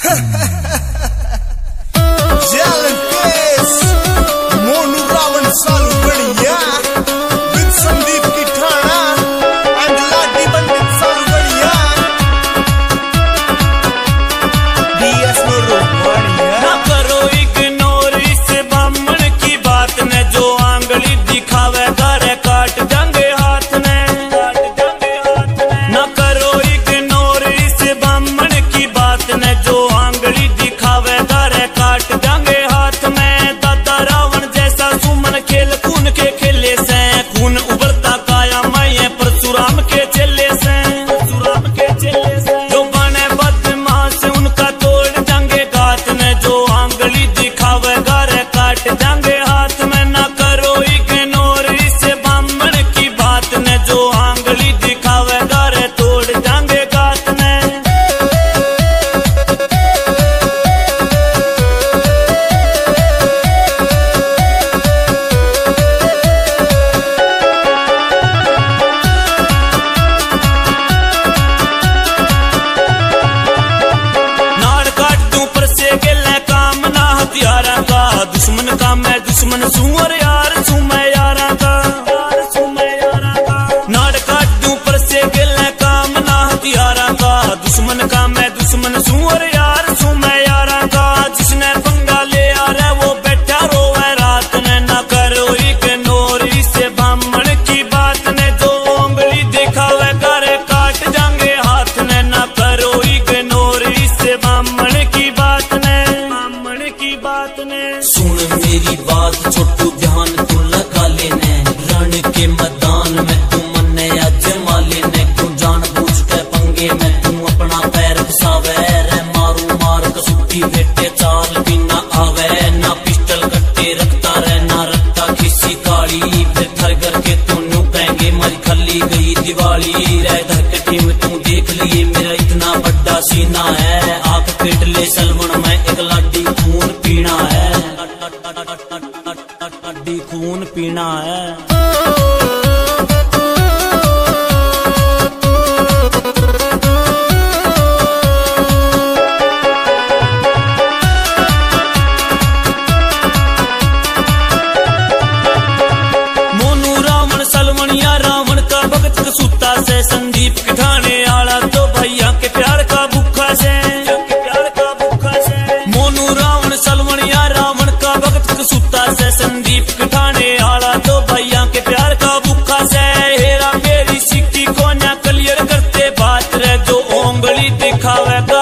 मोनू रावण सालू बढ़िया विद संदीप की ठाणा एंड लाडी पंडित सालू बढ़िया डीएस नो बढ़िया। ना करो इग्नोर इस ब्राह्मण की बात ने, जो आंगली दिखावे करे काट देंगे हाथ ने। ना करो इग्नोर इस ब्राह्मण की बात ने, जो आंगली दिखावे करे काट देंगे हाथ में। दादा रावण जैसा सुमन खेल खून के खेले से, खून उबलता काया मैं परशुराम के चेले से। जो बने बदमाश उनका तोड़ देंगे गात ने, जो आंगली दिखावे गारे काट देंगे हाथ में। ना करो इग्नोर इस ब्राह्मण की बात ने, जो आंगली दिखावे गारे तोड़ देंगे गात ने। दुश्मन का मैं दुश्मन सूं और यार सूं मैं यारा का। नाड़ काट दूं पर से गिले काम ना हथियारा का। दुश्मन का मैं दुश्मन सूं और यार सूं मैं यारा का। जिसने पंगा ले आ रहा वो बैठा रोवे रात ने। ना करो इग्नोर इस ब्राह्मण की बात ने, जो उंगली दिखावे करे काट जाएंगे हाथ ने। ना करो इग्नोर इस ब्राह्मण की बात ने। सुन मेरी बात छोटू ध्यान तू लगा लेने, रण के मैदान में तू मन्ने अजमा लेने। क्यों जान बूझ के पंगे में तू अपना पैर फसावे रे। मारू मार कसुती बेटे चाल भी ना आवे। ना पिस्टल कट्टे रखता रहे ना रखता किसी काली। फिर थर करके तू न्यू कहेंगे मारी खली गई दिवाली रे। धर के टीम तू देख लिए मेरा इतना बड़ा सीना है। आंख पेट ले सलमन में एक लाडी खून पीना है। खून पीना है। मोनू रावण सलमनिया रावण का भगत कसूता से। संदीप के ठाणे आला तो भैया के प्यार का भूखा से। मोनू रावण सलमनिया रावण का भगत कसूता से। संदीप के ठाणे आला तो भैया के प्यार का भूखा से। हेरा मेरी सिक्की को ना क्लियर करते बात रे, जो उंगली दिखावे